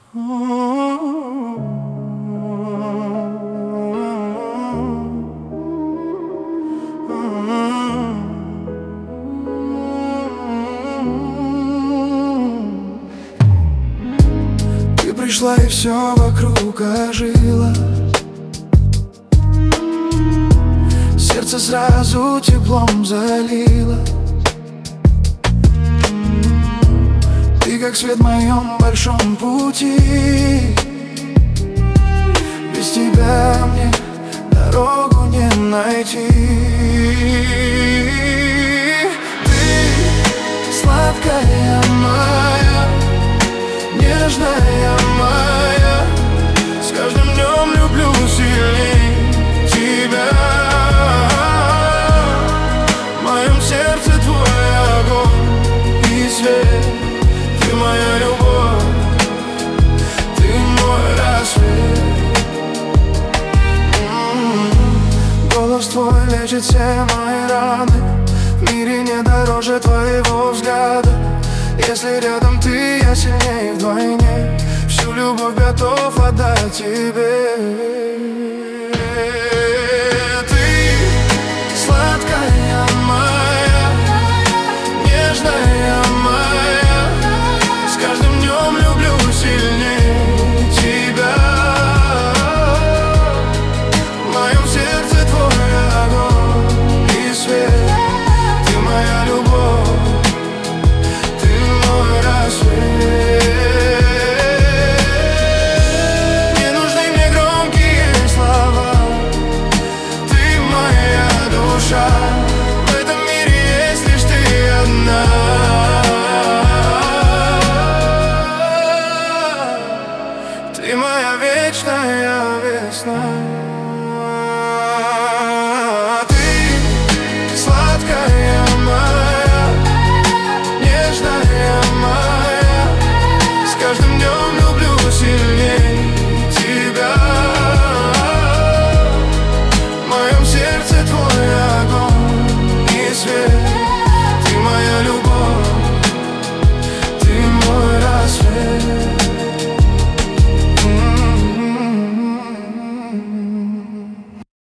Ты пришла и все вокруг ожило, сердце сразу теплом залило. Ты как свет в моем большом пути, без тебя мне дорогу не найти. Ты сладкая моя, нежная моя, с каждым днем люблю сильней тебя. В моем сердце твой огонь и свет, ты моя любовь, ты мой рассвет. Голос твой лечит все мои раны, в мире не дороже твоего взгляда. Если рядом ты, я сильнее вдвойне, всю любовь готов отдать тебе. Ты сладкая моя, нежная моя, с каждым днем люблю сильнее тебя. В моем сердце твой огонь и свет, ты моя любовь, ты мой рассвет. Не нужны мне громкие слова, ты моя душа. В этом мире есть лишь ты одна. Ты моя вечная весна.